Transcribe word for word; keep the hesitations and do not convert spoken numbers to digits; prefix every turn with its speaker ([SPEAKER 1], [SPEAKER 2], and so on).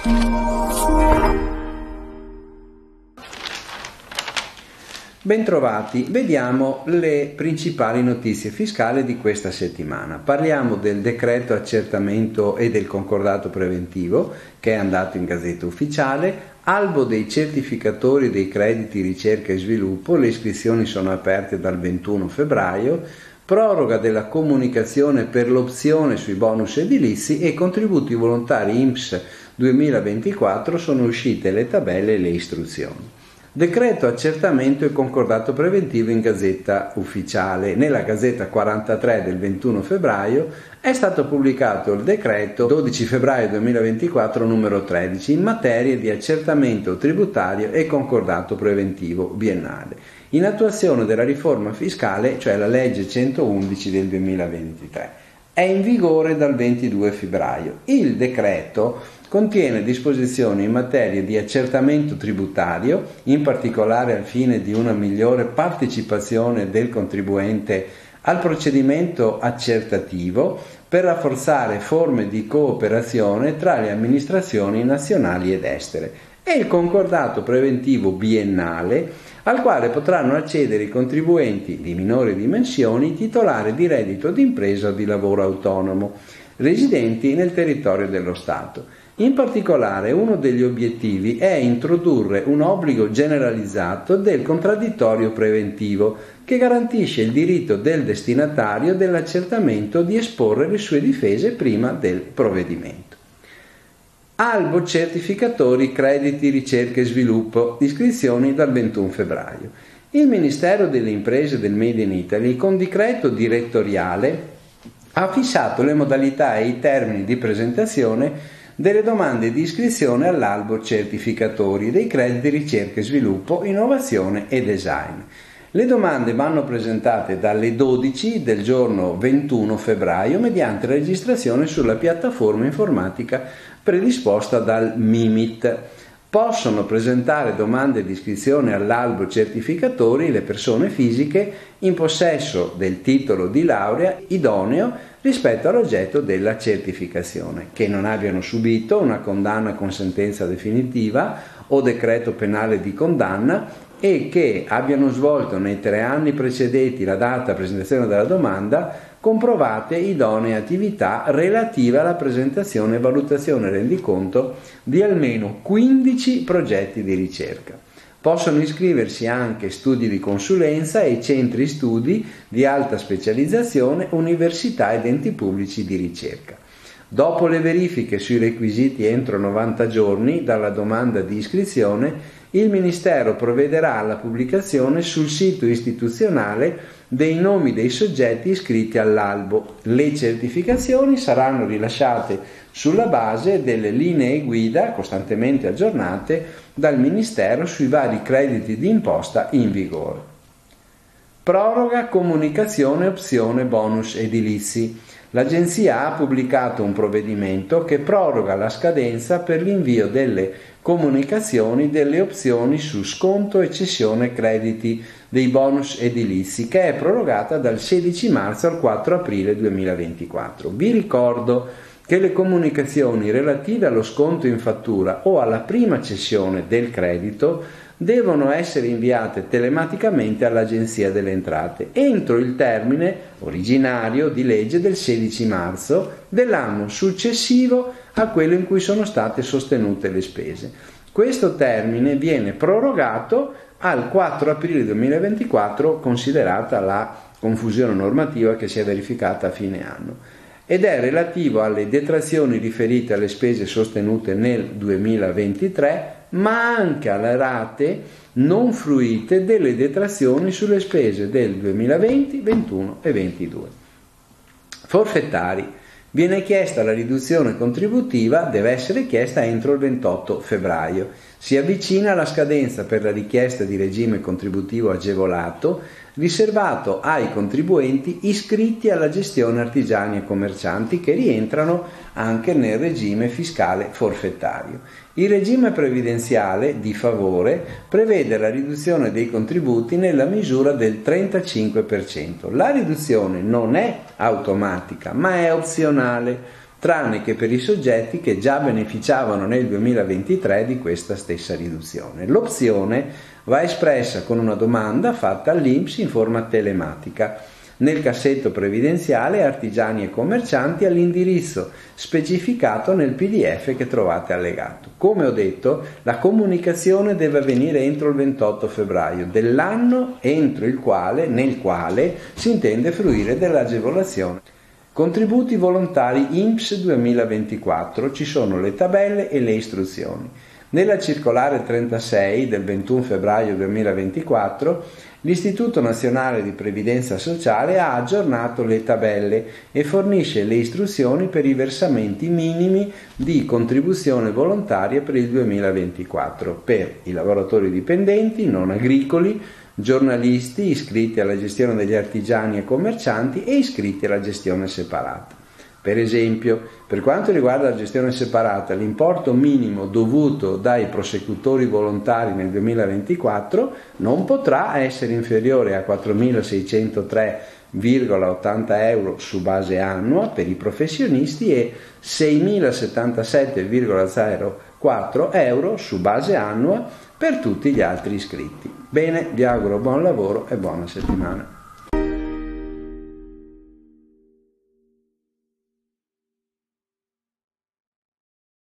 [SPEAKER 1] Bentrovati, vediamo le principali notizie fiscali di questa settimana. Parliamo del decreto accertamento e del concordato preventivo che è andato in Gazzetta Ufficiale, albo dei certificatori dei crediti ricerca e sviluppo, le iscrizioni sono aperte dal ventuno febbraio, proroga della comunicazione per l'opzione sui bonus edilizi e contributi volontari I N P S duemilaventiquattro, sono uscite le tabelle e le istruzioni. Decreto accertamento e concordato preventivo in Gazzetta Ufficiale. Nella Gazzetta quarantatré del ventuno febbraio è stato pubblicato il decreto dodici febbraio duemilaventiquattro numero tredici in materia di accertamento tributario e concordato preventivo biennale, in attuazione della riforma fiscale, cioè la legge centoundici del duemilaventitré. È in vigore dal ventidue febbraio. Il decreto contiene disposizioni in materia di accertamento tributario, in particolare al fine di una migliore partecipazione del contribuente al procedimento accertativo per rafforzare forme di cooperazione tra le amministrazioni nazionali ed estere, e il concordato preventivo biennale al quale potranno accedere i contribuenti di minori dimensioni titolari di reddito d'impresa o di lavoro autonomo, residenti nel territorio dello Stato. In particolare, uno degli obiettivi è introdurre un obbligo generalizzato del contraddittorio preventivo che garantisce il diritto del destinatario dell'accertamento di esporre le sue difese prima del provvedimento. Albo certificatori crediti ricerca e sviluppo, iscrizioni dal ventuno febbraio. Il Ministero delle Imprese del Made in Italy, con decreto direttoriale, ha fissato le modalità e i termini di presentazione delle domande di iscrizione all'albo certificatori dei crediti ricerca e sviluppo, innovazione e design. Le domande vanno presentate dalle dodici del giorno ventuno febbraio mediante registrazione sulla piattaforma informatica predisposta dal MIMIT. Possono presentare domande di iscrizione all'albo certificatori le persone fisiche in possesso del titolo di laurea idoneo rispetto all'oggetto della certificazione, che non abbiano subito una condanna con sentenza definitiva o decreto penale di condanna e che abbiano svolto nei tre anni precedenti la data presentazione della domanda comprovate idonee attività relative alla presentazione e valutazione e rendiconto di almeno quindici progetti di ricerca. Possono iscriversi anche studi di consulenza e centri studi di alta specializzazione, università ed enti pubblici di ricerca. Dopo le verifiche sui requisiti entro novanta giorni dalla domanda di iscrizione, il Ministero provvederà alla pubblicazione sul sito istituzionale dei nomi dei soggetti iscritti all'albo. Le certificazioni saranno rilasciate sulla base delle linee guida costantemente aggiornate dal Ministero sui vari crediti di imposta in vigore. Proroga comunicazione opzione bonus edilizi. L'Agenzia ha pubblicato un provvedimento che proroga la scadenza per l'invio delle comunicazioni delle opzioni su sconto e cessione crediti dei bonus edilizi, che è prorogata dal sedici marzo al quattro aprile duemilaventiquattro. Vi ricordo che le comunicazioni relative allo sconto in fattura o alla prima cessione del credito devono essere inviate telematicamente all'Agenzia delle Entrate entro il termine originario di legge del sedici marzo dell'anno successivo a quello in cui sono state sostenute le spese. Questo termine viene prorogato al quattro aprile duemilaventiquattro, considerata la confusione normativa che si è verificata a fine anno, ed è relativo alle detrazioni riferite alle spese sostenute nel duemilaventitré, ma anche alle rate non fruite delle detrazioni sulle spese del duemilaventi, ventuno e ventidue. Forfettari. Viene chiesta la riduzione contributiva, deve essere chiesta entro il ventotto febbraio. Si avvicina la scadenza per la richiesta di regime contributivo agevolato riservato ai contribuenti iscritti alla gestione artigiani e commercianti che rientrano anche nel regime fiscale forfettario. Il regime previdenziale di favore prevede la riduzione dei contributi nella misura del trentacinque per cento. La riduzione non è automatica, ma è opzionale. tranne che per i soggetti che già beneficiavano nel duemilaventitré di questa stessa riduzione. L'opzione va espressa con una domanda fatta all'I N P S in forma telematica nel cassetto previdenziale artigiani e commercianti all'indirizzo specificato nel P D F che trovate allegato. Come ho detto, la comunicazione deve avvenire entro il ventotto febbraio dell'anno entro il quale, nel quale si intende fruire dell'agevolazione. Contributi volontari I N P S duemilaventiquattro, ci sono le tabelle e le istruzioni. Nella circolare trentasei del ventuno febbraio duemilaventiquattro l'Istituto Nazionale di Previdenza Sociale ha aggiornato le tabelle e fornisce le istruzioni per i versamenti minimi di contribuzione volontaria per il duemilaventiquattro per i lavoratori dipendenti, non agricoli, giornalisti iscritti alla gestione degli artigiani e commercianti e iscritti alla gestione separata. Per esempio, per quanto riguarda la gestione separata, l'importo minimo dovuto dai prosecutori volontari nel duemilaventiquattro non potrà essere inferiore a quattromilaseicentotre virgola ottanta euro su base annua per i professionisti e seimilasettantasette virgola zero quattro euro su base annua per tutti gli altri iscritti. Bene, vi auguro buon lavoro e buona settimana.